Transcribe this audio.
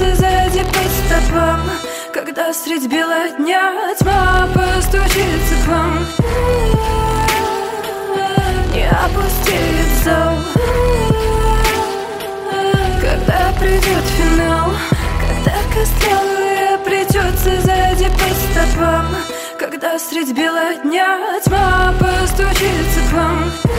придется зайти по стопам, когда средь бела дня тьма постучится к вам. Не опустит зал, когда придет финал, когда костлявая придется зайти по стопам, когда средь бела дня тьма постучится к вам.